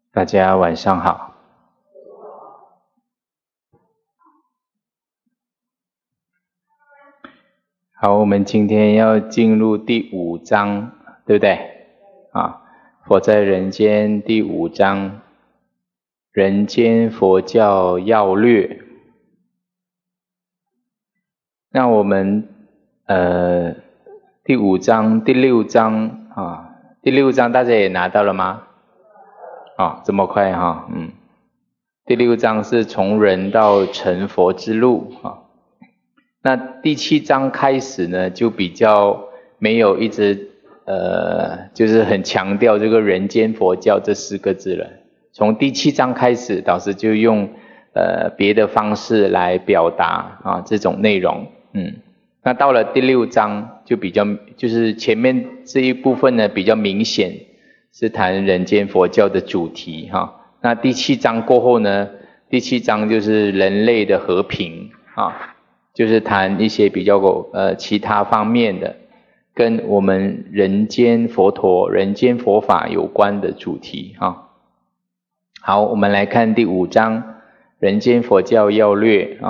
大家晚上好。好，我们今天要进入第5章，对不对？佛在人间第5章，人间佛教要略。那我们第5章、第6章第6章大家也拿到了吗？这么快第6章是从人到成佛之路那第7章开始呢，就比较没有一直就是很强调这个人间佛教这4个字了。从第7章开始，导师就用别的方式来表达这种内容。那到了第6章就比较就是前面这一部分呢比较明显是谈人间佛教的主题那第7章过后呢，第7章就是人类的和平就是谈一些比较其他方面的跟我们人间佛陀、人间佛法有关的主题好，我们来看第5章人间佛教要略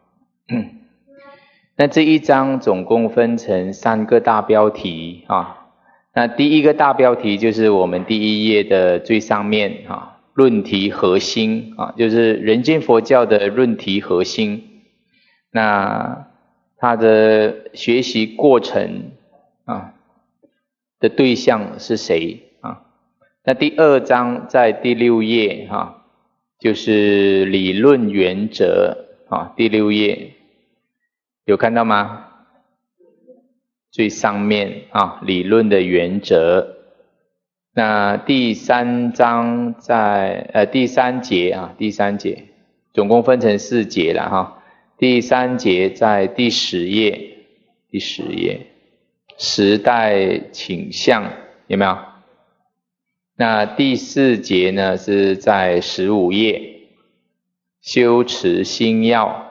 那这一章总共分成3个大标题那第一个大标题就是我们第1页的最上面论题核心就是人间佛教的论题核心。那它的学习过程的对象是谁那第2章在第6页就是理论原则第6页有看到吗？最上面理论的原则。那第3章在第3节总共分成4节了第3节在第10页时代倾向有没有？那第4节呢是在15页修持心要。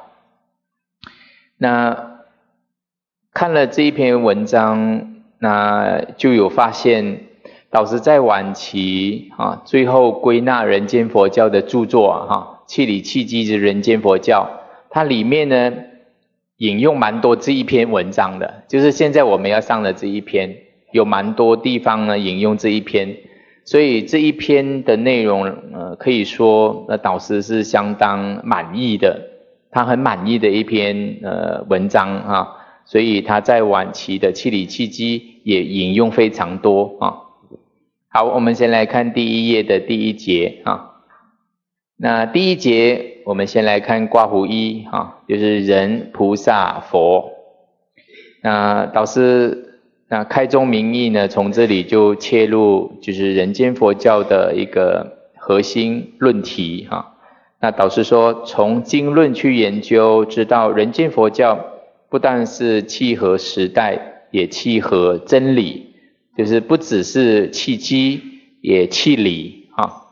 那看了这一篇文章，那就有发现导师在晚期最后归纳人间佛教的著作契理契机之人间佛教，它里面呢引用蛮多这一篇文章的，就是现在我们要上的这一篇，有蛮多地方呢引用这一篇，所以这一篇的内容可以说导师是相当满意的，他很满意的一篇文章所以他在晚期的契理契机也引用非常多好，我们先来看第1页的第1节那第1节我们先来看括弧1就是人、菩萨、佛。那导师开宗明义呢，从这里就切入就是人间佛教的一个核心论题那导师说，从经论去研究，知道人间佛教不但是契合时代，也契合真理，就是不只是契机，也契理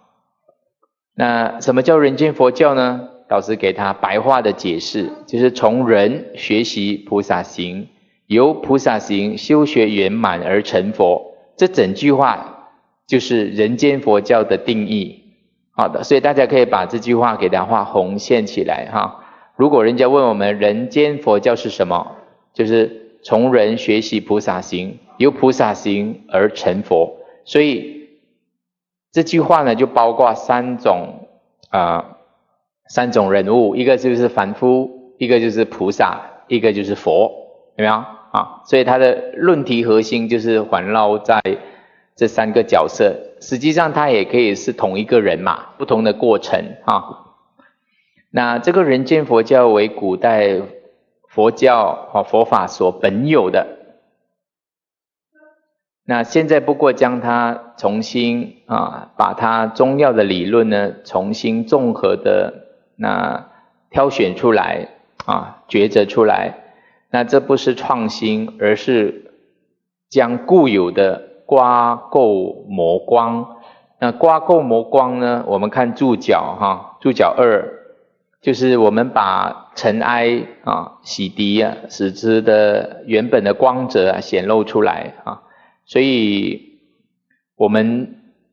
那什么叫人间佛教呢？导师给他白话的解释，就是从人学习菩萨行，由菩萨行修学圆满而成佛，这整句话就是人间佛教的定义。好的，所以大家可以把这句话给它画红线起来如果人家问我们人间佛教是什么，就是从人学习菩萨行，由菩萨行而成佛。所以这句话呢就包括3种人物，一个就是凡夫，一个就是菩萨，一个就是佛，有没有所以它的论题核心就是环绕在这3个角色，实际上它也可以是同一个人嘛，不同的过程那这个人间佛教为古代佛教佛法所本有的，那现在不过将它重新把它中药的理论呢重新综合的挑选出来抉择出来。那这不是创新，而是将固有的刮垢磨光。那刮垢磨光呢，我们看注脚注脚2，就是我们把尘埃洗涤使之的原本的光泽显露出来所以我们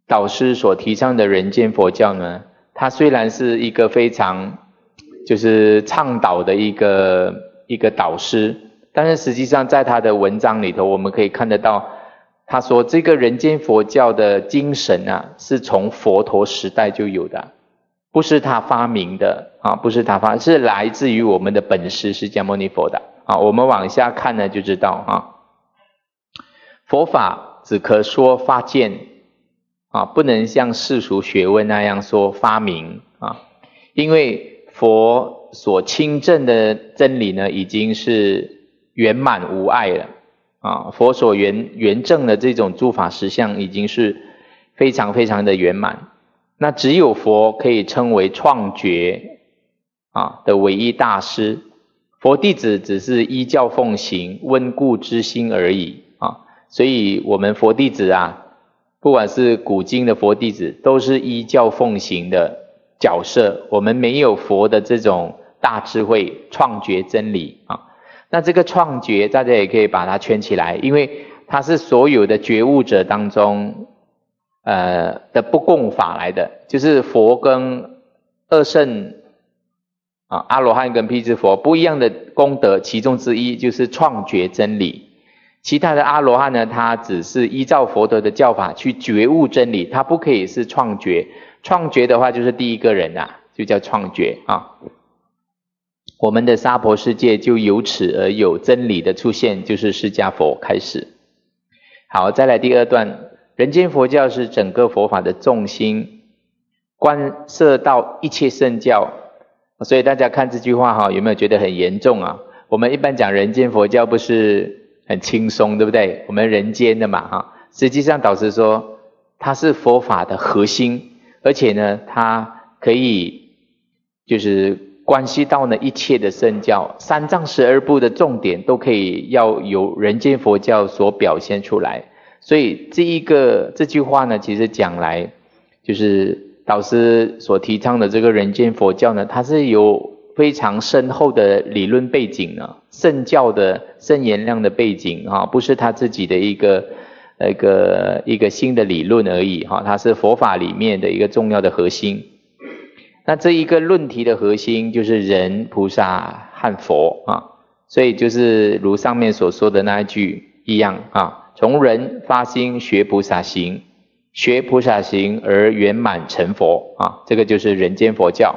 导师所提倡的人间佛教呢，它虽然是一个非常就是倡导的一个导师，但是实际上在他的文章里头，我们可以看得到，他说这个人间佛教的精神啊，是从佛陀时代就有的，不是他发明的啊，不是他发，是来自于我们的本师释迦牟尼佛的啊。我们往下看呢，就知道啊，佛法只可说发见啊，不能像世俗学问那样说发明啊，因为佛所亲证的真理呢，已经是圆满无碍了啊。佛所圆证的这种诸法实相，已经是非常非常的圆满。那只有佛可以称为创觉啊的唯一大师，佛弟子只是依教奉行，温故知新而已啊。所以我们佛弟子啊，不管是古今的佛弟子，都是依教奉行的角色，我们没有佛的这种大智慧创觉真理啊。那这个创觉大家也可以把它圈起来，因为它是所有的觉悟者当中的不共法来的，就是佛跟二圣啊阿罗汉跟辟支佛不一样的功德，其中之一就是创觉真理。其他的阿罗汉呢，他只是依照佛陀的教法去觉悟真理，他不可以是创觉。创觉的话就是第一个人啊，就叫创觉啊。我们的娑婆世界就由此而有真理的出现，就是释迦佛开始。好，再来第二段，人间佛教是整个佛法的重心，关涉到一切圣教。所以大家看这句话哈，有没有觉得很严重啊？我们一般讲人间佛教不是很轻松，对不对？我们人间的嘛哈，实际上导师说它是佛法的核心，而且呢它可以就是关系到呢一切的圣教，三藏12部的重点都可以要由人间佛教所表现出来。所以这句话呢，其实讲来就是导师所提倡的这个人间佛教呢，它是有非常深厚的理论背景呢，圣教的圣言量的背景啊，不是他自己的一个新的理论而已哈，它是佛法里面的一个重要的核心。那这一个论题的核心就是人、菩萨和佛啊，所以就是如上面所说的那一句一样啊，从人发心学菩萨行，学菩萨行而圆满成佛啊，这个就是人间佛教。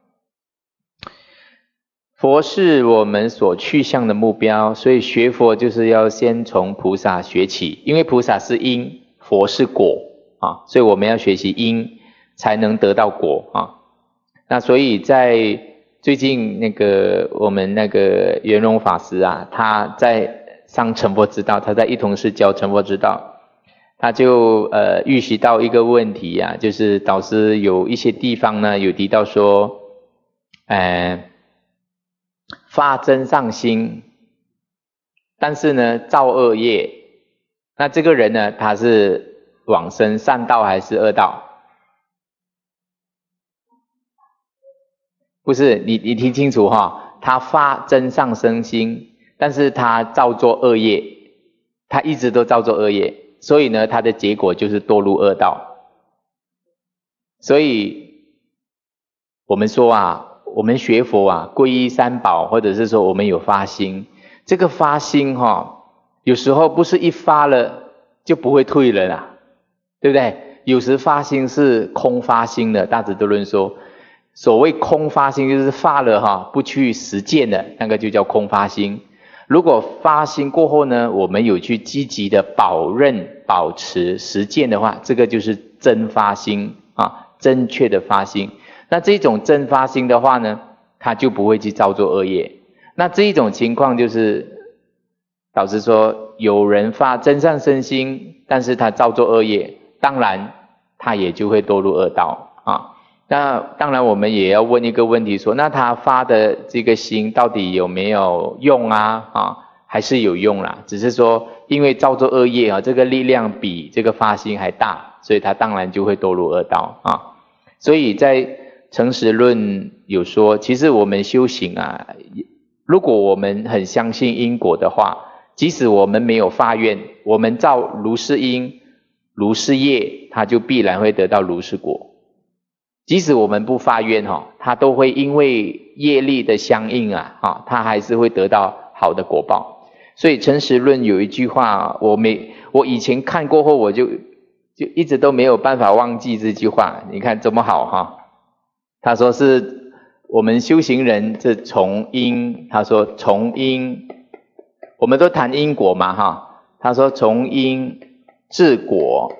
佛是我们所去向的目标，所以学佛就是要先从菩萨学起，因为菩萨是因，佛是果啊，所以我们要学习因才能得到果啊。那所以在最近我们圆融法师啊，他在上成佛之道，他在一同寺教成佛之道，他就预习到一个问题啊，就是导师有一些地方呢有提到说发真上心，但是呢造恶业，那这个人呢他是往生善道还是恶道？不是，你听清楚哈，他发真上生心，但是他造作恶业，他一直都造作恶业，所以呢他的结果就是堕入恶道。所以我们说啊，我们学佛啊，皈依三宝，或者是说我们有发心，这个发心有时候不是一发了就不会退了啦，对不对？有时发心是空发心的，大智度论说，所谓空发心就是发了不去实践的，那个就叫空发心。如果发心过后呢，我们有去积极的保任、保持、实践的话，这个就是真发心啊，正确的发心。那这种真发心的话呢，他就不会去造作恶业。那这一种情况就是导师说，有人发真上身心，但是他造作恶业，当然他也就会堕入恶道啊。那当然我们也要问一个问题说，那他发的这个心到底有没有用啊？还是有用啦，只是说因为造作恶业啊，这个力量比这个发心还大，所以他当然就会堕入恶道啊。所以在诚实论有说，其实我们修行啊，如果我们很相信因果的话，即使我们没有发愿，我们造如是因， 如是业，他就必然会得到如是果。即使我们不发愿他都会因为业力的相应他还是会得到好的果报。所以诚实论有一句话，我以前看过后，我就一直都没有办法忘记这句话。你看这么好他说是我们修行人这从因，他说从因，我们都谈因果嘛他说从因至果，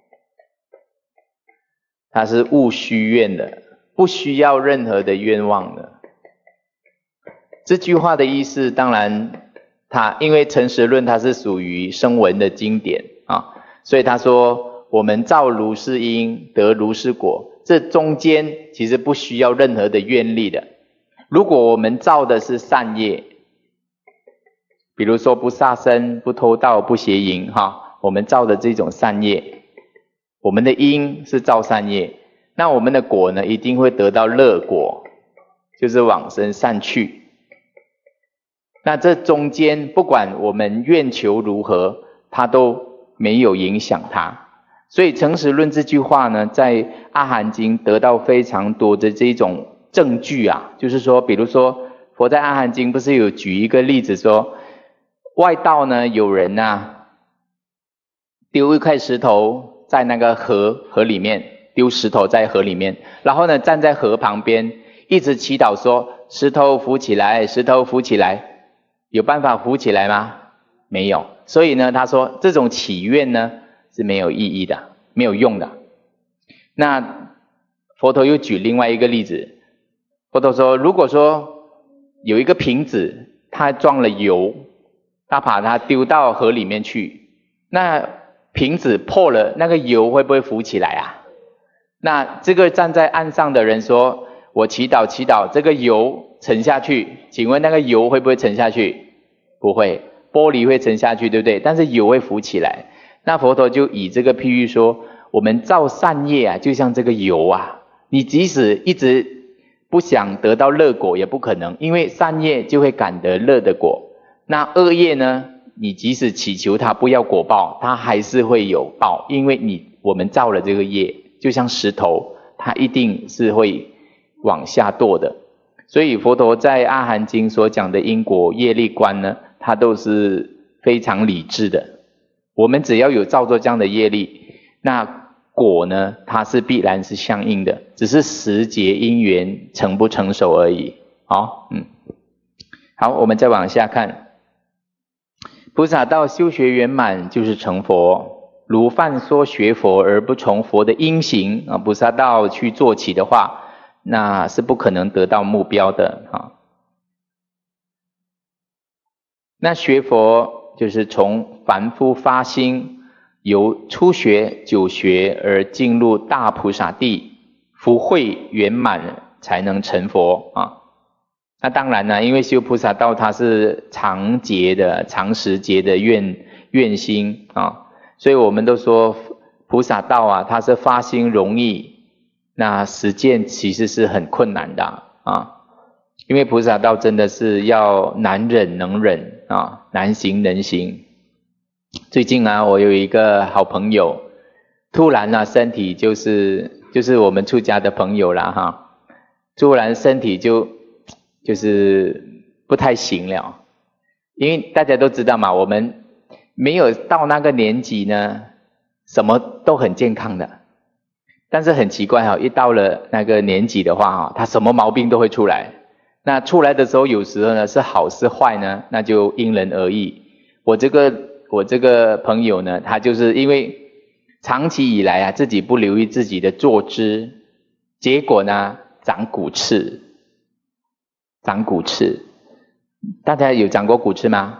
它是勿虚愿的，不需要任何的愿望的。这句话的意思，当然因为诚实论它是属于声闻的经典所以他说我们造如是因得如是果，这中间其实不需要任何的愿力的。如果我们造的是善业，比如说不杀生、不偷盗、不邪淫我们造的这种善业，我们的因是造善业，那我们的果呢，一定会得到乐果，就是往生善趣。那这中间不管我们愿求如何，它都没有影响它。所以诚实论这句话呢，在阿含经得到非常多的这种证据就是说比如说佛在阿含经不是有举一个例子说，外道呢有人丢一块石头在那个河里面，丢石头在河里面，然后呢站在河旁边一直祈祷说石头浮起来，石头浮起来。有办法浮起来吗？没有。所以呢他说这种祈愿呢是没有意义的，没有用的。那佛陀又举另外一个例子，佛陀说如果说有一个瓶子它装了油，他把它丢到河里面去，那瓶子破了，那个油会不会浮起来那这个站在岸上的人说我祈祷这个油沉下去，请问那个油会不会沉下去？不会。玻璃会沉下去对不对？但是油会浮起来。那佛陀就以这个譬喻说，我们造善业就像这个油你即使一直不想得到乐果也不可能，因为善业就会感得乐的果。那恶业呢，你即使祈求它不要果报，它还是会有报，因为我们造了这个业，就像石头，它一定是会往下堕的。所以佛陀在阿含经所讲的因果业力观呢，它都是非常理智的。我们只要有造作这样的业力，那果呢它是必然是相应的，只是时节因缘成不成熟而已。好，我们再往下看。菩萨道修学圆满就是成佛，如泛说学佛而不从佛的因行菩萨道去做起的话，那是不可能得到目标的那学佛就是从凡夫发心，由初学久学而进入大菩萨地，福慧圆满才能成佛那当然呢，因为修菩萨道它是长劫的、长时劫的愿心所以我们都说菩萨道它是发心容易，那实践其实是很困难的因为菩萨道真的是要难忍能忍难行能行。最近我有一个好朋友，突然身体就是我们出家的朋友啦突然身体就是不太行了。因为大家都知道嘛，我们没有到那个年纪呢，什么都很健康的。但是很奇怪一到了那个年纪的话他什么毛病都会出来。那出来的时候有时候呢是好是坏呢，那就因人而异。我这个朋友呢，他就是因为长期以来自己不留意自己的坐姿，结果呢长骨刺。大家有长过骨刺吗？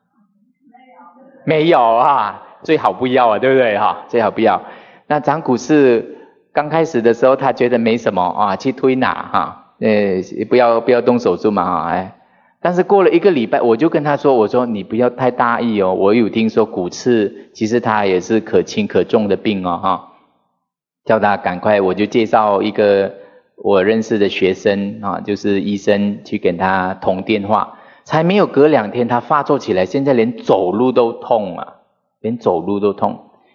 没有最好不要对不对最好不要。那长骨刺刚开始的时候他觉得没什么去推拿不要动手术嘛但是过了1个礼拜，我就跟他说，我说你不要太大意我有听说骨刺其实它也是可轻可重的病叫他赶快，我就介绍一个我认识的学生就是医生去跟他通电话，才没有隔2天他发作起来，现在连走路都痛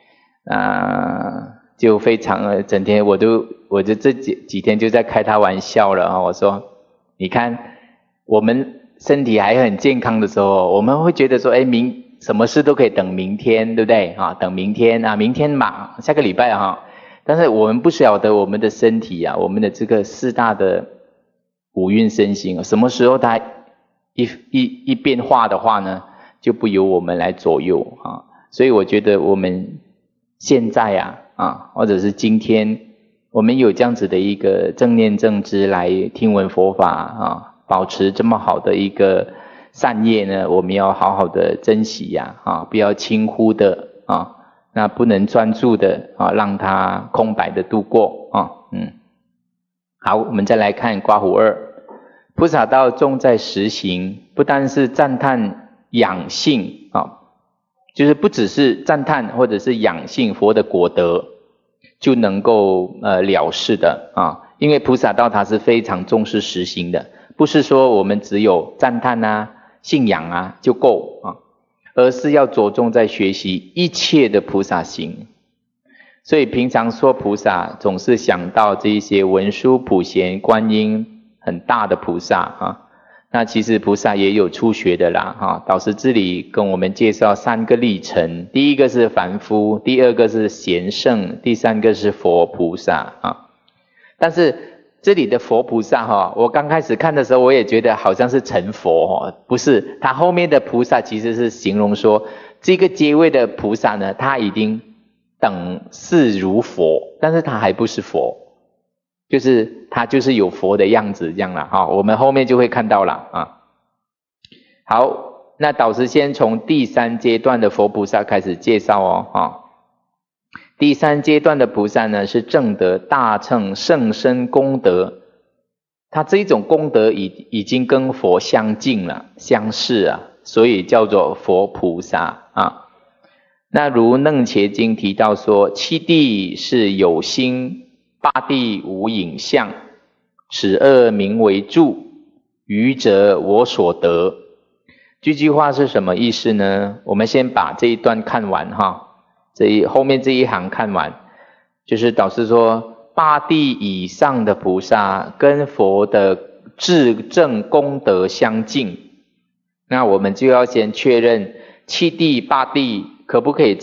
就非常整天我就这几天就在开他玩笑了啊，我说你看我们身体还很健康的时候，我们会觉得说什么事都可以等明天，对不对啊？等明天啊，明天嘛，下个礼拜哈。但是我们不晓得我们的身体啊，我们的这个四大的五蕴身心，什么时候它一变化的话呢，就不由我们来左右啊。所以我觉得我们现在或者是今天，我们有这样子的一个正念正知来听闻佛法保持这么好的一个善业呢，我们要好好的珍惜不要轻忽的那不能专注的让它空白的度过好，我们再来看刮胡2，菩萨道重在实行，不单是赞叹养性就是不只是赞叹或者是养性佛的果德就能够了事的因为菩萨道它是非常重视实行的，不是说我们只有赞叹信仰就够而是要着重在学习一切的菩萨行。所以平常说菩萨总是想到这一些文殊、普贤、观音很大的菩萨那其实菩萨也有初学的啦导师这里跟我们介绍3个历程，第一个是凡夫，第二个是贤圣，第三个是佛菩萨但是这里的佛菩萨我刚开始看的时候我也觉得好像是成佛不是，他后面的菩萨其实是形容说这个阶位的菩萨呢，他已经等视如佛，但是他还不是佛，就是他就是有佛的样子这样啦我们后面就会看到了好，那导师先从第3阶段的佛菩萨开始介绍第3阶段的菩萨呢，是证得大乘甚深功德，他这一种功德已经跟佛相近了，相似所以叫做佛菩萨那如楞伽经提到说，七地是有心，八地无影像，此二名为住，余则我所得。这句话是什么意思呢？我们先把这一段看完后面这一行看完，就是导师说八地以上的菩萨跟佛的智正功德相近，那我们就要先确认七地八地可不可以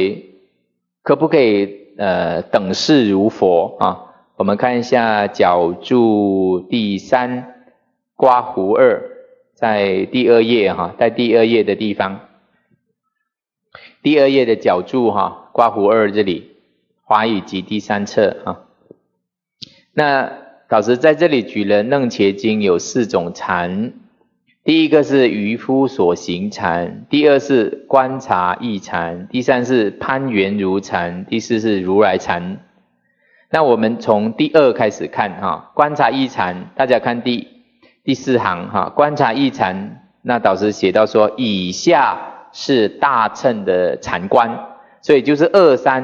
等视如佛我们看一下角注第3刮胡2，在第2页在第2页的地方，第2页的角注刮胡2这里，华语集第3册那导师在这里举了楞伽经有4种禅，第一个是渔夫所行禅，第二是观察义禅，第三是攀缘如禅，第四是如来禅。那我们从第2开始看观察义禅，大家看第4行观察义禅，那导师写到说以下是大乘的禅观，所以就是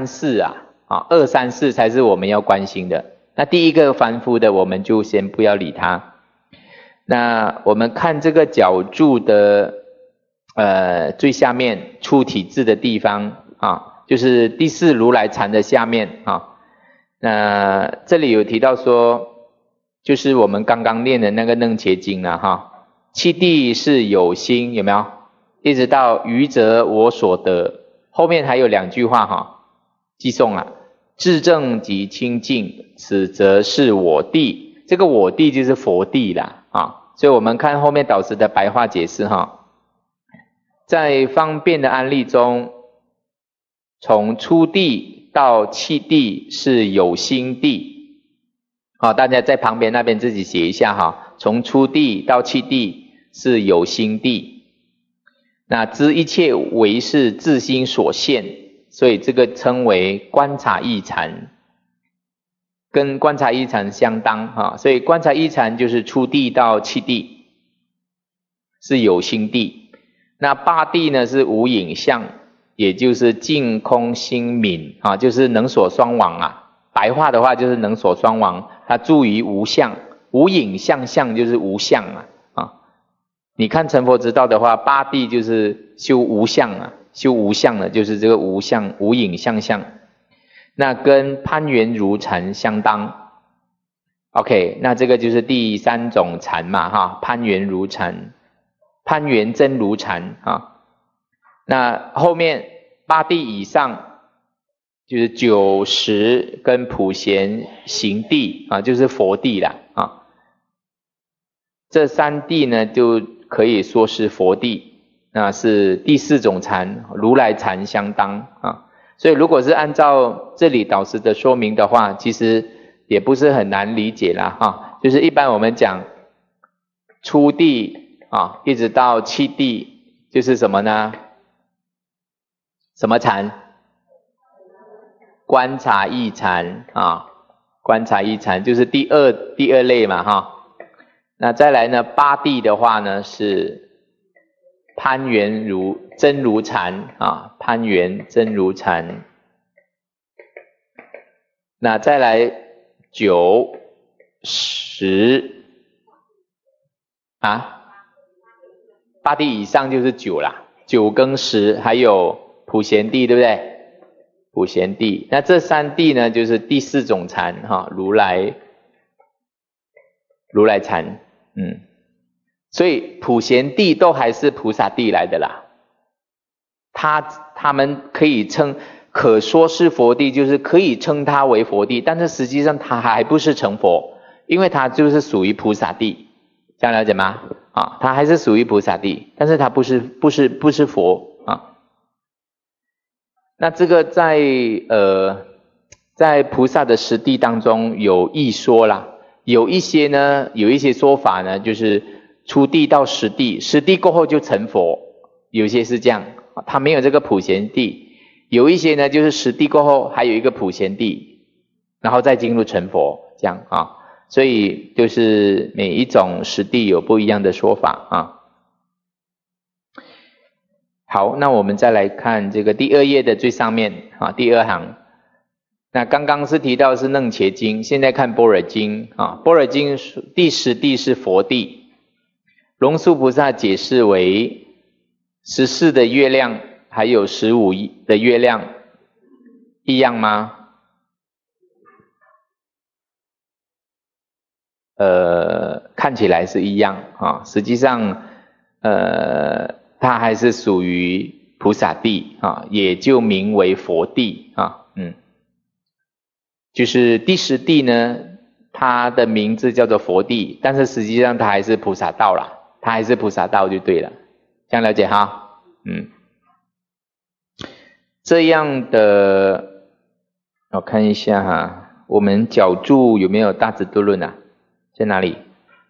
2、3、42、3、4才是我们要关心的。那第一个凡夫的我们就先不要理他。那我们看这个角注的最下面出体字的地方就是第4如来禅的下面那这里有提到说，就是我们刚刚念的那个楞伽经七地是有心，有没有？一直到余则我所得，后面还有2句话记诵了，智正及清净，此则是我地。这个我地就是佛地啦所以我们看后面导师的白话解释在方便的案例中，从初地到七地是有心地大家在旁边那边自己写一下从初地到七地是有心地，那知一切唯是自心所现，所以这个称为观察义禅，跟观察义禅相当所以观察义禅就是初地到七地是有心地，那八地呢是无影像，也就是净空心泯就是能所双亡白话的话就是能所双亡，它住于无相，无影像相就是无相你看成佛之道的话，八地就是修无相修无相的就是这个无相无影像相那跟攀缘如禅相当。OK， 那这个就是第三种禅嘛哈，攀缘如禅，攀缘真如禅啊。那后面八地以上就是九十跟普贤行地啊，就是佛地啦啊。这三地呢就可以说是佛地，那是第四种禅，如来禅相当啊。所以如果是按照这里导师的说明的话，其实也不是很难理解啦哈。就是一般我们讲初地啊，一直到七地，就是什么呢？什么禅？观察义禅啊，观察义禅就是第二类嘛哈。那再来呢，八地的话呢是攀缘真如禅啊，攀缘真如禅。那再来九十啊，八地以上就是九啦，九跟十，还有普贤地，对不对？普贤地，那这三地呢，就是第四种禅哈，如来禅，所以普贤地都还是菩萨地来的啦。他们可说是佛地，就是可以称它为佛地，但是实际上它还不是成佛，因为它就是属于菩萨地，这样了解吗？啊，它还是属于菩萨地，但是它不是佛啊。那这个在菩萨的实地当中有一说啦，有一些说法呢，就是初地到十地，十地过后就成佛，有些是这样，他没有这个普贤地。有一些呢，就是十地过后还有一个普贤地，然后再进入成佛，这样啊。所以就是每一种十地有不一样的说法啊。好，那我们再来看这个第二页的最上面啊，第二行。那刚刚是提到是楞伽经，现在看般若经啊。般若经第十地是佛地，龙树菩萨解释为14的月亮还有15的月亮一样吗？看起来是一样啊，实际上它还是属于菩萨地啊，也就名为佛地啊。就是第十地呢，它的名字叫做佛地，但是实际上它还是菩萨道啦，它还是菩萨道就对了，这样了解哈？这样的，我看一下哈，我们角注有没有大智度论啊？在哪里？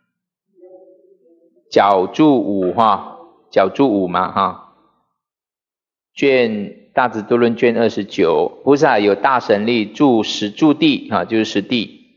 角注5哈，角注5嘛哈。大智度论卷29，菩萨有大神力住十住地啊，就是十地。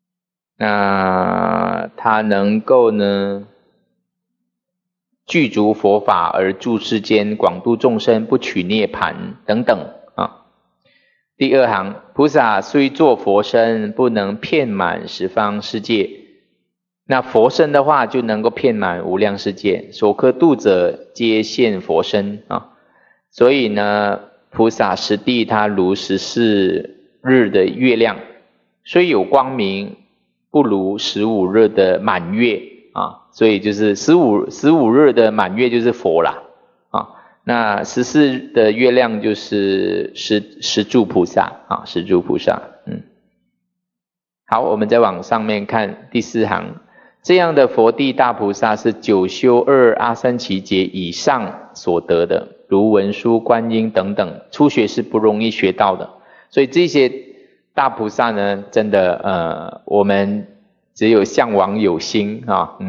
那他能够呢具足佛法而住世间，广度众生，不取涅槃等等啊。第二行，菩萨虽作佛身，不能遍满十方世界。那佛身的话，就能够遍满无量世界，所可度者，皆现佛身啊。所以呢，菩萨十地它如14日的月亮，虽有光明，不如15日的满月啊。所以就是15日的满月就是佛啦啊。那14的月亮就是十住菩萨啊，十住菩萨。好，我们再往上面看第4行，这样的佛地大菩萨是9修2阿僧祇劫以上所得的，如文殊、观音等等，初学是不容易学到的。所以这些大菩萨呢，真的我们只有向往有心啊。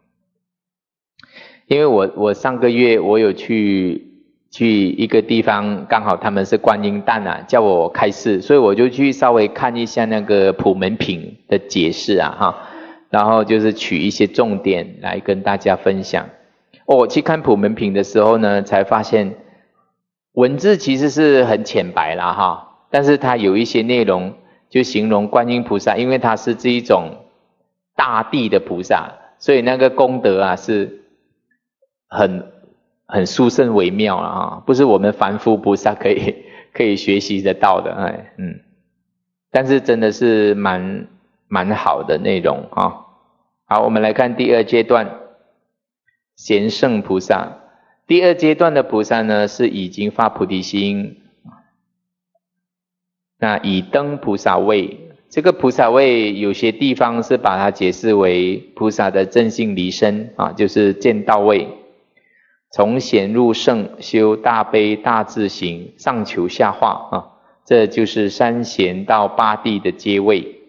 因为我上个月我有去一个地方，刚好他们是观音诞啊，叫我开示，所以我就去稍微看一下那个普门品的解释啊哈，然后就是取一些重点来跟大家分享。我去看普门品的时候呢，才发现文字其实是很浅白啦哈，但是它有一些内容就形容观音菩萨，因为它是这一种大地的菩萨，所以那个功德啊是很殊胜微妙啊，不是我们凡夫菩萨可以学习得到的。 但是真的是蛮好的内容啊。好，我们来看第二阶段，贤圣菩萨。第二阶段的菩萨呢，是已经发菩提心，那已登菩萨位。这个菩萨位有些地方是把它解释为菩萨的正性离身啊，就是见道位。从显入圣，修大悲大智行，上求下化啊，这就是三贤到八地的阶位。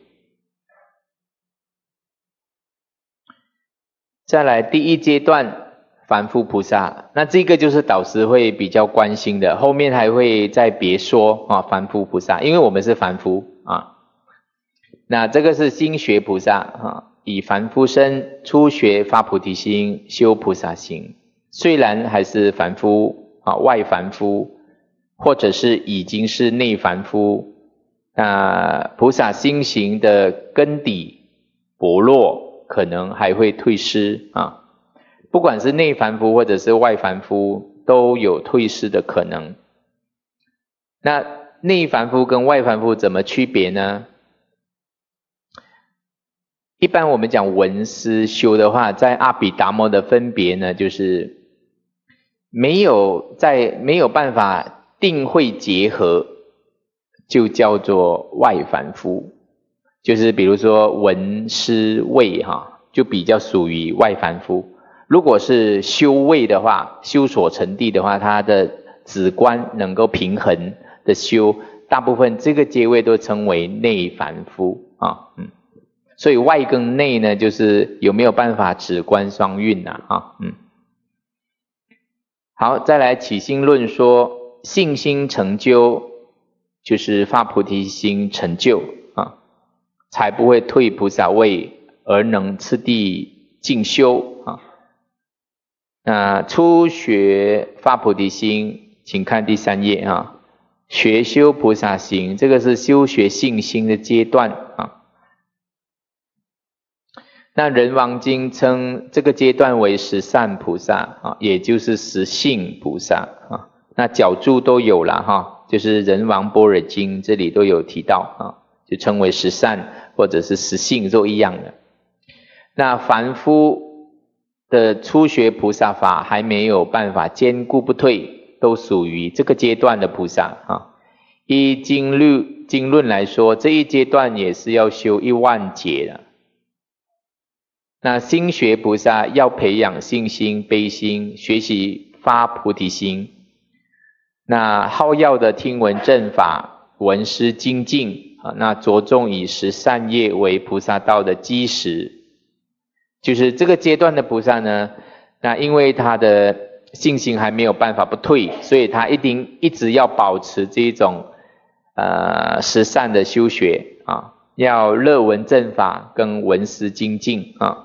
再来第一阶段凡夫菩萨，那这个就是导师会比较关心的，后面还会再别说啊，凡夫菩萨，因为我们是凡夫啊。那这个是心学菩萨啊，以凡夫身初学发菩提心，修菩萨行。虽然还是凡夫啊，外凡夫，或者是已经是内凡夫，那菩萨心行的根底薄弱，可能还会退失啊。不管是内凡夫或者是外凡夫，都有退失的可能。那内凡夫跟外凡夫怎么区别呢？一般我们讲闻思修的话，在阿毗达摩的分别呢，就是没有办法定慧结合，就叫做外凡夫。就是比如说闻思味哈，就比较属于外凡夫。如果是修味的话，修所成地的话，它的止观能够平衡的修，大部分这个阶位都称为内凡夫啊。所以外跟内呢，就是有没有办法止观双运啊。好，再来起心论说，信心成就就是发菩提心成就啊，才不会退菩萨位，而能次第进修啊。那初学发菩提心，请看第3页啊。学修菩萨行，这个是修学信心的阶段啊。那人王经称这个阶段为十善菩萨啊，也就是十信菩萨啊。那角注都有了哈，就是人王般若经这里都有提到啊，就称为十善或者是十信都一样的。那凡夫的初学菩萨法还没有办法坚固不退，都属于这个阶段的菩萨啊。依经论来说，这一阶段也是要修10000劫的。那心学菩萨要培养信心、悲心，学习发菩提心。那好要的听闻正法，闻思精进啊，那着重以十善业为菩萨道的基石。就是这个阶段的菩萨呢，那因为他的信心还没有办法不退，所以他一直要保持这种十善的修学啊，要乐闻正法跟闻思精进啊。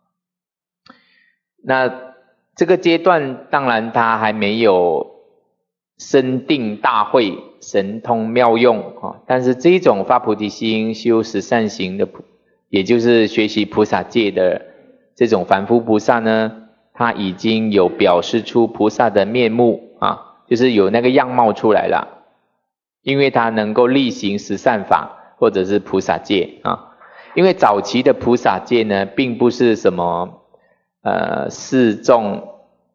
那这个阶段当然他还没有深定大慧、神通妙用啊，但是这种发菩提心、修十善行的，也就是学习菩萨戒的这种凡夫菩萨呢，他已经有表示出菩萨的面目啊，就是有那个样貌出来了，因为他能够力行十善法或者是菩萨戒啊。因为早期的菩萨戒呢，并不是什么四众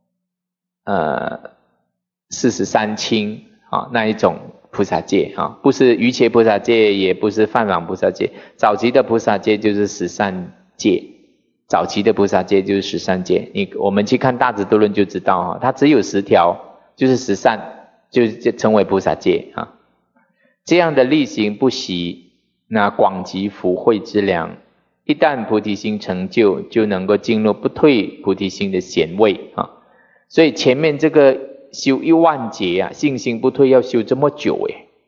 43轻啊那一种菩萨戒啊，不是瑜伽菩萨戒，也不是梵网菩萨戒。早期的菩萨戒就是十善戒，早期的菩萨戒就是十善戒。我们去看大智度论就知道啊，它只有10条，就是十善，就称为菩萨戒啊。这样的力行不息，那广集福慧之量，一旦菩提心成就，就能够进入不退菩提心的显位啊。所以前面这个修10000劫啊，信心不退要修这么久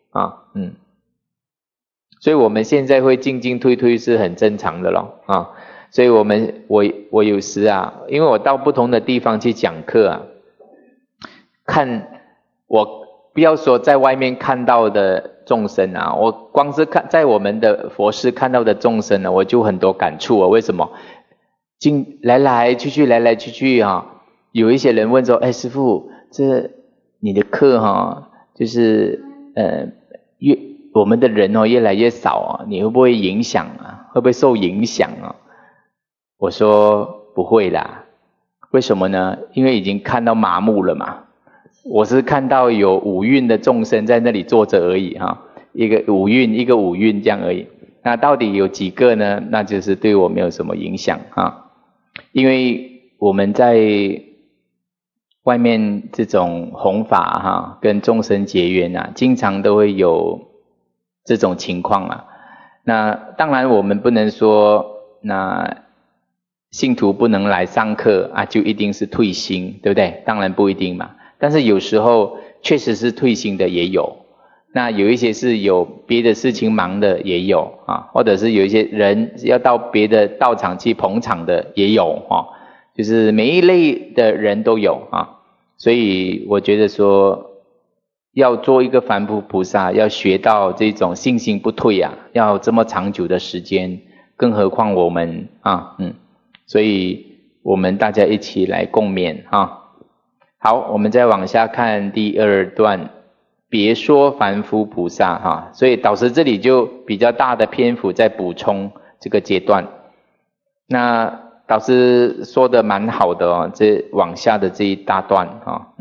所以我们现在会进进退退是很正常的咯啊。所以我有时啊，因为我到不同的地方去讲课啊，看我不要说在外面看到的众生啊，我光是看在我们的佛寺看到的众生呢，我就很多感触啊。为什么？来来去去啊，有一些人问说，哎，师父，这你的课就是我们的人越来越少啊，你会不会影响啊？会不会受影响啊？我说不会啦。为什么呢？因为已经看到麻木了嘛。我是看到有五蕴的众生在那里坐着而已哈，一个五蕴这样而已。那到底有几个呢？那就是对我没有什么影响哈。因为我们在外面这种弘法哈，跟众生结缘啊，经常都会有这种情况啊。那当然我们不能说那信徒不能来上课啊，就一定是退心，对不对？当然不一定嘛。但是有时候确实是退心的也有，那有一些是有别的事情忙的也有啊，或者是有一些人要到别的道场去捧场的也有啊，就是每一类的人都有啊。所以我觉得说，要做一个凡夫菩萨，要学到这种信心不退啊，要这么长久的时间，更何况我们啊，所以我们大家一起来共勉啊。好，我们再往下看第二段，别说凡夫菩萨哈，所以导师这里就比较大的篇幅在补充这个阶段。那导师说的蛮好的哦，这往下的这一大段哈，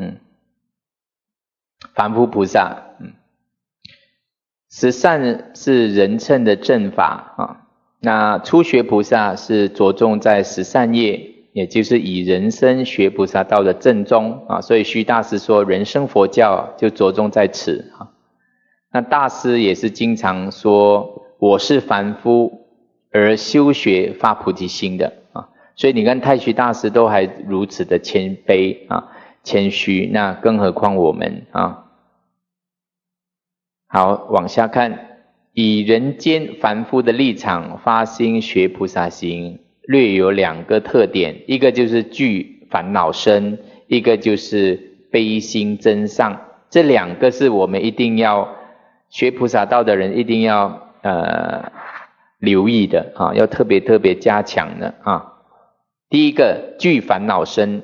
凡夫菩萨，十善是人称的正法啊。那初学菩萨是着重在十善业，也就是以人生学菩萨道的正宗啊。所以虚大师说人生佛教就着重在此啊。那大师也是经常说我是凡夫而修学发菩提心的啊。所以你看太虚大师都还如此的谦卑啊，谦虚，那更何况我们啊。好，往下看，以人间凡夫的立场发心学菩萨行，略有两个特点，一个就是惧烦恼生，一个就是悲心增上。这两个是我们一定要学菩萨道的人一定要留意的啊，要特别加强的啊。第一个，惧烦恼生，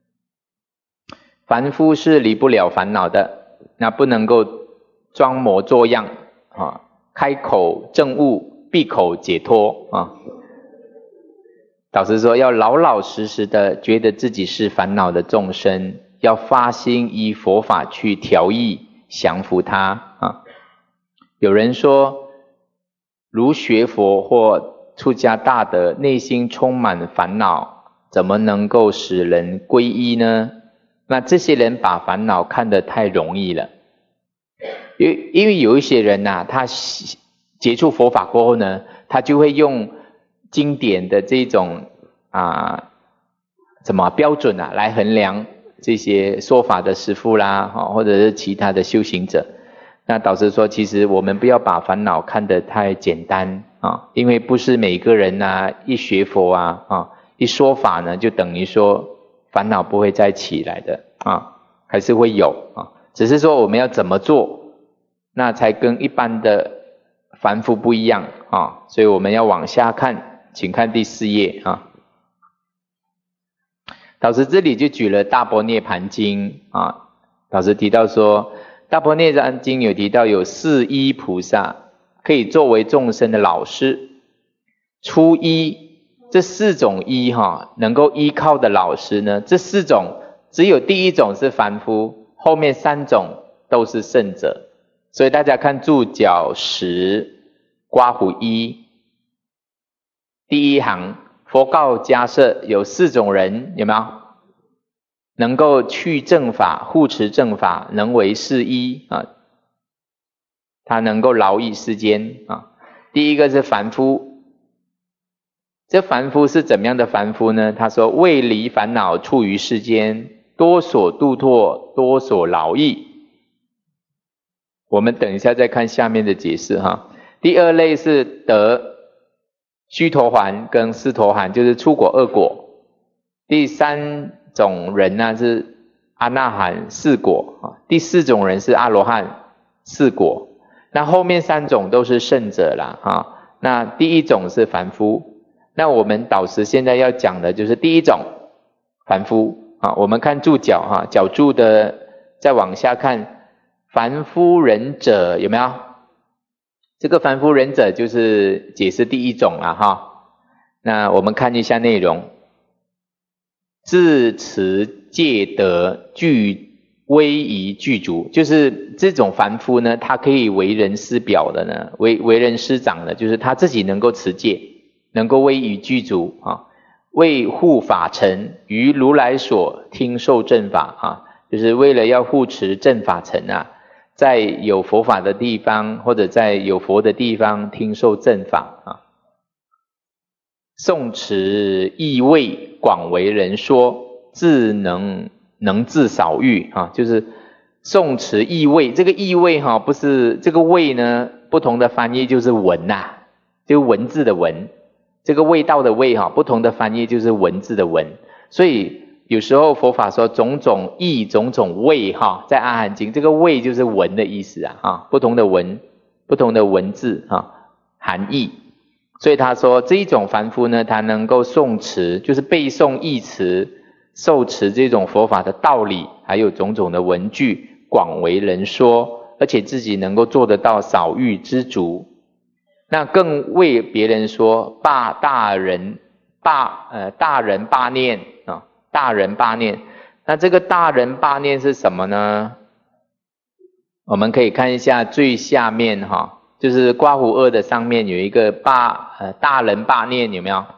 凡夫是离不了烦恼的，那不能够装模作样啊，开口证悟，闭口解脱啊。导师说要老老实实的觉得自己是烦恼的众生，要发心依佛法去调益降伏它啊。有人说如学佛或出家大德内心充满烦恼，怎么能够使人皈依呢？那这些人把烦恼看得太容易了。因为有一些人啊，他接触佛法过后呢，他就会用经典的这种标准来衡量这些说法的师父啦，或者是其他的修行者。那导师说，其实我们不要把烦恼看得太简单啊，因为不是每个人一学佛一说法呢，就等于说烦恼不会再起来的啊，还是会有啊，只是说我们要怎么做，那才跟一般的凡夫不一样啊。所以我们要往下看，请看第4页啊。导师这里就举了大般涅盘经啊，导师提到说大般涅盘经有提到有4依菩萨可以作为众生的老师。初依，这4种依能够依靠的老师呢，这4种只有第一种是凡夫，后面3种都是圣者。所以大家看注脚10刮胡1第一行，佛告迦叶有4种人，有没有？能够去正法，护持正法，能为事依啊，他能够劳役世间啊。第一个是凡夫，这凡夫是怎么样的凡夫呢？他说为离烦恼处于世间，多所度脱，多所劳役。我们等一下再看下面的解释哈。第2类是得须陀洹跟斯陀含，就是出果2果。第3种人呢是阿那含4果，第4种人是阿罗汉4果。那后面3种都是圣者啦那第1种是凡夫。那我们导师现在要讲的就是第1种凡夫我们看注脚脚注的再往下看，凡夫人者有没有？ 这个凡夫忍者就是解释第一种了哈。那我们看一下内容。自持戒德具威仪具足，就是这种凡夫呢，他可以为人师表的呢，为人师长的，就是他自己能够持戒，能够威仪具足啊，为护法尘于如来所听受正法啊，就是为了要护持正法尘啊，在有佛法的地方或者在有佛的地方听受正法啊。诵持意味广为人说，自能自少欲啊，就是诵持意味，这个意味哈，不是这个味呢，不同的翻译就是闻呐，就文字的闻，这个味道的味哈，不同的翻译就是文字的文，所以有时候佛法说种种意种种味哈，在阿含经这个味就是闻的意思啊，不同的文，不同的文字啊，含义。所以他说这一种凡夫呢，他能够诵持，就是背诵义词，受持这种佛法的道理，还有种种的文句，广为人说，而且自己能够做得到少欲知足。那更为别人说大人罢念啊，大人罢念。那这个大人罢念是什么呢？我们可以看一下最下面哈。就是刮胡二的上面有一个大人罢念，有没有？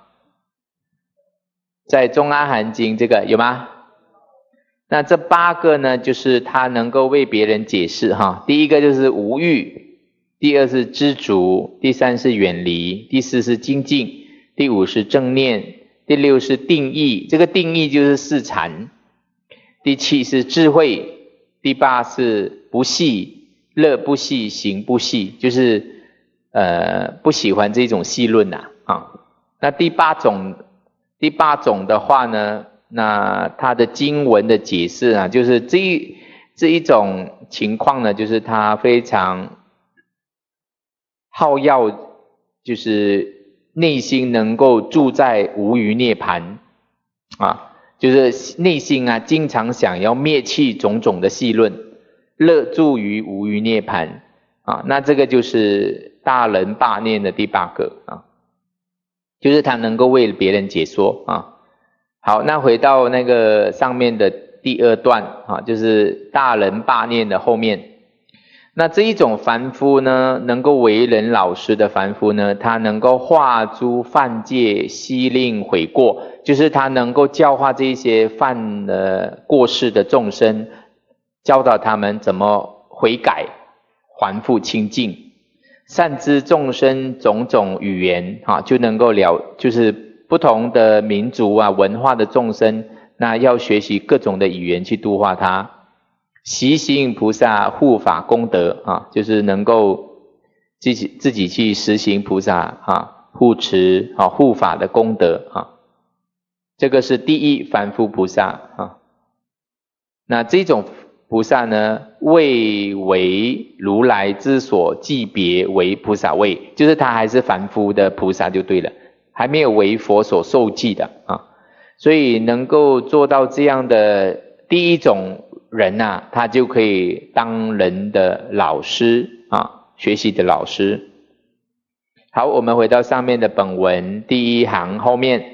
在中阿含经这个有吗？那这8个呢，就是他能够为别人解释哈。第一个就是无欲，第二是知足，第三是远离，第四是精进，第五是正念，第六是定义，这个定义就是四禅，第七是智慧，第八是不细。乐不细，行不细，就是不喜欢这种细论啊。那第八种的话呢，那它的经文的解释啊，就是这一种情况呢，就是他非常好要，就是内心能够住在无余涅槃啊，就是内心啊经常想要灭弃种种的细论。乐住于无余涅槃啊，那这个就是大人罢念的第8个啊，就是他能够为别人解说啊。好，那回到那个上面的第2段啊，就是大人罢念的后面。那这一种凡夫呢，能够为人老师的凡夫呢，他能够化诸犯戒，悉令悔过，就是他能够教化这些犯了过失的众生。教导他们怎么悔改，还复清净，善知众生种种语言啊，就能够就是不同的民族啊、文化的众生，那要学习各种的语言去度化他。习行菩萨护法功德啊，就是能够自己去实行菩萨啊护持啊护法的功德啊，这个是第一凡夫菩萨啊。那这种菩萨呢，未为如来之所记别为菩萨位，就是他还是凡夫的菩萨就对了，还没有为佛所受记的啊。所以能够做到这样的第一种人啊，他就可以当人的老师啊，学习的老师。好，我们回到上面的本文第1行后面。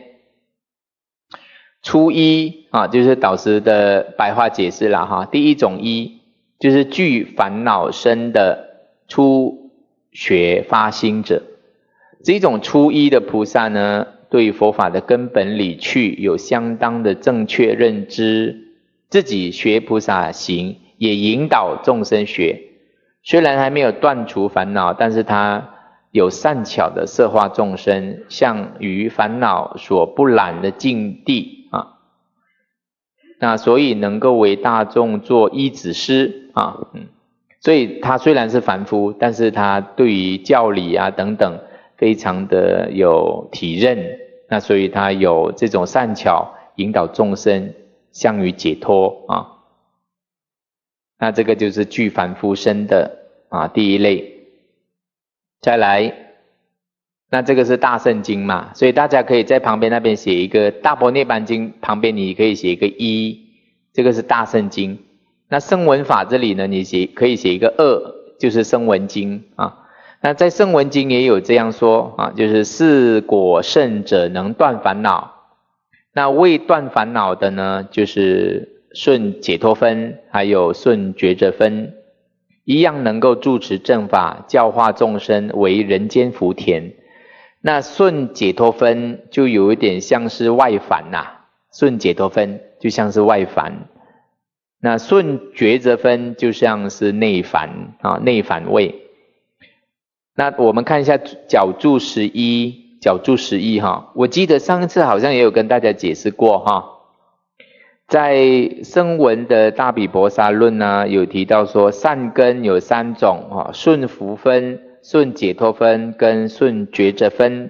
初一啊，就是导师的白话解释了哈。第一种一，就是具烦恼身的初学发心者。这种初一的菩萨呢，对佛法的根本理趣有相当的正确认知，自己学菩萨行，也引导众生学。虽然还没有断除烦恼，但是他有善巧的摄化众生，向于烦恼所不染的境地。那所以能够为大众做依止师啊，所以他虽然是凡夫，但是他对于教理啊等等非常的有体认，那所以他有这种善巧引导众生向于解脱啊。那这个就是具凡夫身的啊第一类。再来。那这个是大圣经嘛，所以大家可以在旁边那边写一个大般涅槃经，旁边你可以写一个1，这个是大圣经。那声闻法这里呢，你可以写一个2，就是声闻经啊。 那在圣文经也有这样说啊，就是是果圣者能断烦恼。那未断烦恼的呢，就是顺解脱分，还有顺觉者分，一样能够住持正法，教化众生，为人间福田。那顺解脱分就有一点像是外凡顺解脱分就像是外凡，那顺觉者分就像是内凡内凡位。那我们看一下角注11我记得上次好像也有跟大家解释过在声闻的大毗婆沙论有提到说善根有3种顺福分、顺解脱分跟顺觉者分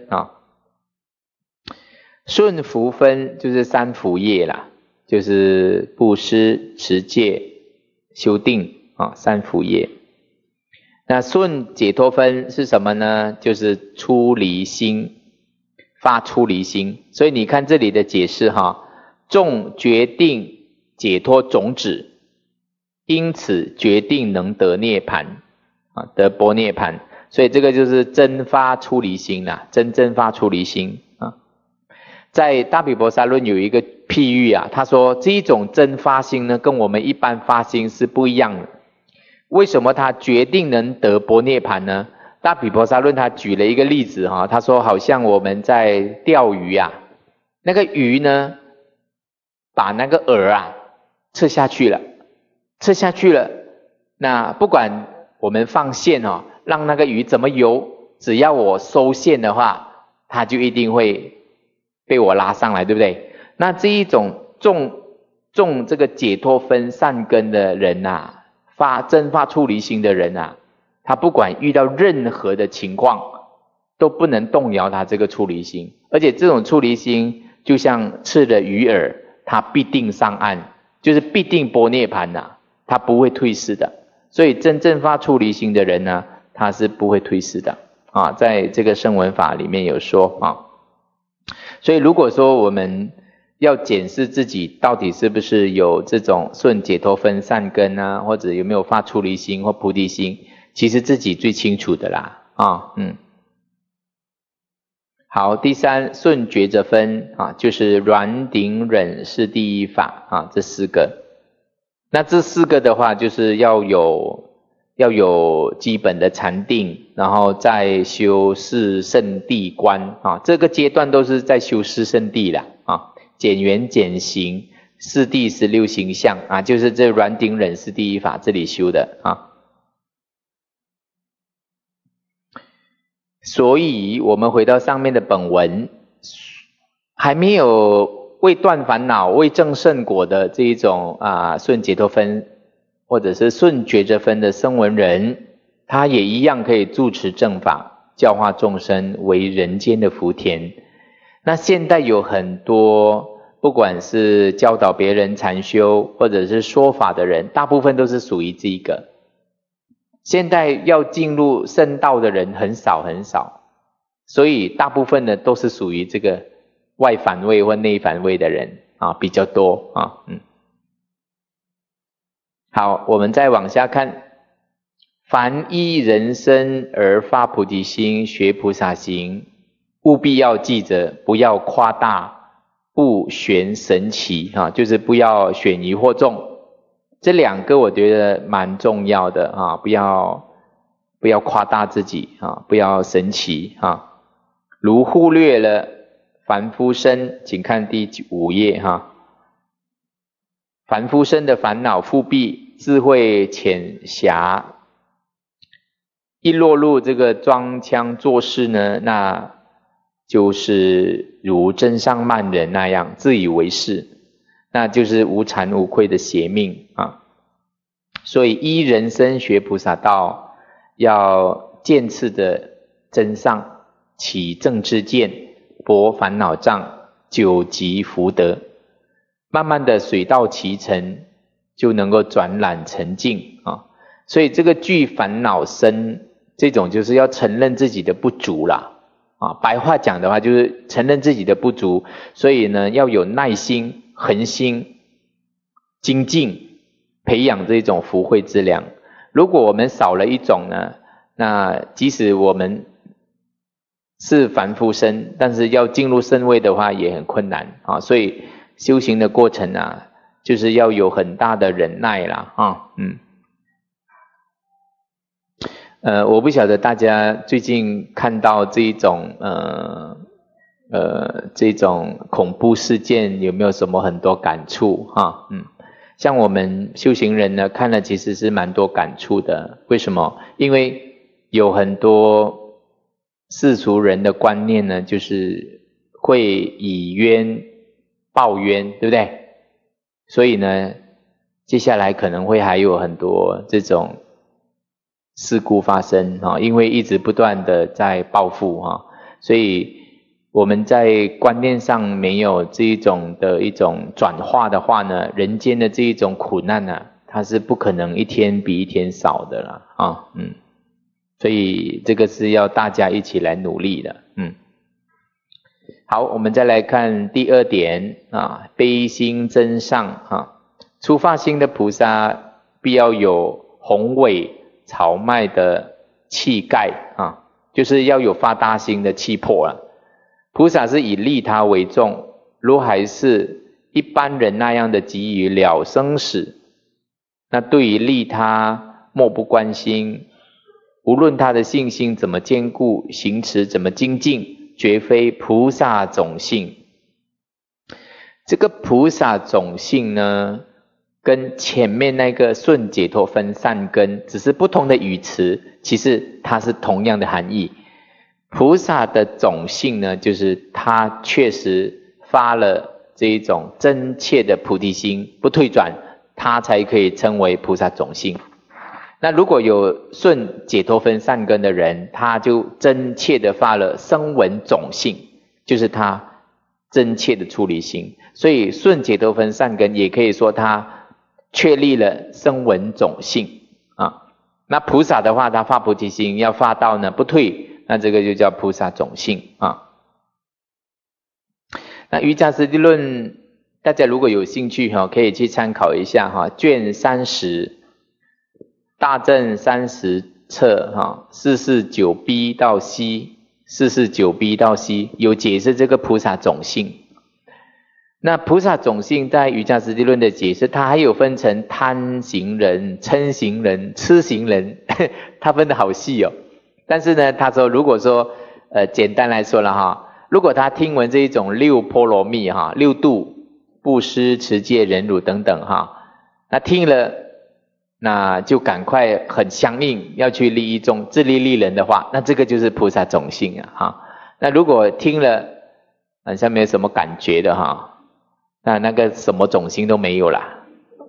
顺福分就是3福业啦，就是布施、持戒、修定3福业。那顺解脱分是什么呢？就是出离心，发出离心。所以你看这里的解释众决定解脱种子，因此决定能得涅槃得般涅槃。所以这个就是真发出离心啦，真正发出离心在大毗婆沙论有一个譬喻他说这一种真发心呢，跟我们一般发心是不一样的。为什么他决定能得般涅槃呢？大毗婆沙论他举了一个例子他说好像我们在钓鱼那个鱼呢把那个饵吃下去了，那不管我们放线让那个鱼怎么游，只要我收线的话，它就一定会被我拉上来，对不对？那这一种种这个解脱分善根的人真发出离心的人他不管遇到任何的情况都不能动摇他这个出离心，而且这种出离心就像吃了鱼饵，他必定上岸，就是必定般涅槃他不会退失的。所以真正发出离心的人呢，他是不会退失的在这个声闻法里面有说所以如果说我们要检视自己到底是不是有这种顺解脱分善根或者有没有发出离心或菩提心，其实自己最清楚的啦好，第3顺觉者分就是软顶忍是第一法这4个。那这4个的话就是要有基本的禅定，然后再修四圣谛观这个阶段都是在修四圣谛啦减缘减行四谛16行相就是这软顶忍是第一法这里修的所以我们回到上面的本文，还没有未断烦恼未证圣果的这一种顺解脱分或者是顺觉者分的声闻人，他也一样可以住持正法，教化众生，为人间的福田。那现代有很多不管是教导别人禅修或者是说法的人，大部分都是属于这一个。现在要进入圣道的人很少，所以大部分的都是属于这个外反位或内反位的人比较多好，我们再往下看，凡依人身而发菩提心，学菩萨行，务必要记着，不要夸大，不悬神奇就是不要选疑惑众。这2个我觉得蛮重要的不要夸大自己不要神奇如忽略了凡夫身，请看第5页凡夫身的烦恼复弊，智慧浅狭，一落入这个装腔作势呢，那就是如真上慢人那样自以为是，那就是无惭无愧的邪命所以依人身学菩萨道，要渐次的增上，起正知见，拨烦恼障，久集福德，慢慢的水到渠成，就能够转染成净所以这个具烦恼身，这种就是要承认自己的不足啦白话讲的话就是承认自己的不足，所以呢要有耐心、恒心、精进，培养这种福慧之量。如果我们少了一种呢， 那即使我们是凡夫身，但是要进入圣位的话也很困难啊，所以修行的过程啊，就是要有很大的忍耐啦啊，我不晓得大家最近看到这一种这种恐怖事件有没有什么很多感触哈？像我们修行人呢，看了其实是蛮多感触的。为什么？因为有很多世俗人的观念呢，就是会以冤报冤，对不对？所以呢，接下来可能会还有很多这种事故发生啊，因为一直不断的在报复啊，所以我们在观念上没有这一种的一种转化的话呢，人间的这一种苦难呢，它是不可能一天比一天少的啦啊，所以这个是要大家一起来努力的，好，我们再来看第二点啊，悲心增上啊，初发心的菩萨必要有宏伟豪迈的气概啊，就是要有发大心的气魄了。菩萨是以利他为重，如还是一般人那样的急于了生死，那对于利他漠不关心，无论他的信心怎么坚固，行持怎么精进，绝非菩萨种性。这个菩萨种性呢，跟前面那个顺解脱分善根只是不同的语词，其实它是同样的含义。菩萨的种性呢，就是他确实发了这一种真切的菩提心，不退转，他才可以称为菩萨种性。那如果有顺解脱分善根的人，他就真切的发了声闻种性，就是他真切的出离心。所以顺解脱分善根也可以说他确立了声闻种性啊。那菩萨的话，他发菩提心要发到呢不退，那这个就叫菩萨种性啊。那瑜伽师地论，大家如果有兴趣可以去参考一下卷30大正30册449b到 C，449b 到 C 有解释这个菩萨种性。那菩萨种性在瑜伽师地论的解释，它还有分成贪行人、嗔行人、痴行人，它分得好细哦。但是呢，他说如果说简单来说了如果他听闻这一种六波罗蜜六度布施、持戒、忍辱等等那听了，那就赶快很相应要去利益众、自利利人的话，那这个就是菩萨种性那如果听了好像没有什么感觉的那个什么种性都没有啦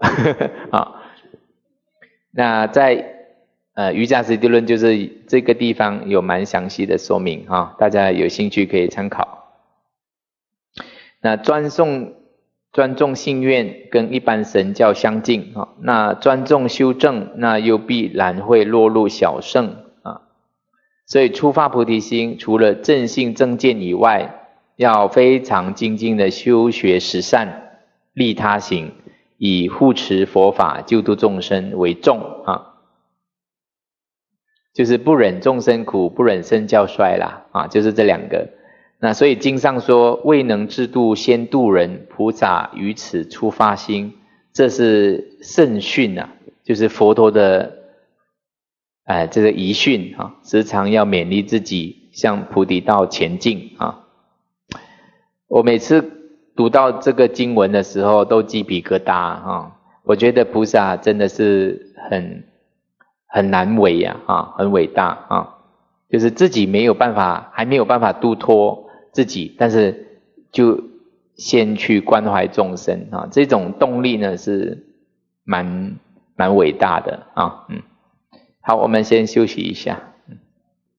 那在瑜伽师地论就是这个地方有蛮详细的说明大家有兴趣可以参考。那专重信愿跟一般神教相近那专重修正，那又必然会落入小乘所以初发菩提心，除了正信正见以外，要非常精进的修学十善利他行，以护持佛法救度众生为重就是不忍众生苦，不忍身教衰啦就是这两个。那所以经上说，未能自度先度人，菩萨于此初发心，这是圣训就是佛陀的这个遗训时常要勉励自己向菩提道前進我每次读到这个经文的时候都鸡皮疙瘩我觉得菩萨真的是很难为很伟大就是自己还没有办法度脱自己，但是就先去关怀众生这种动力呢是蛮伟大的好，我们先休息一下。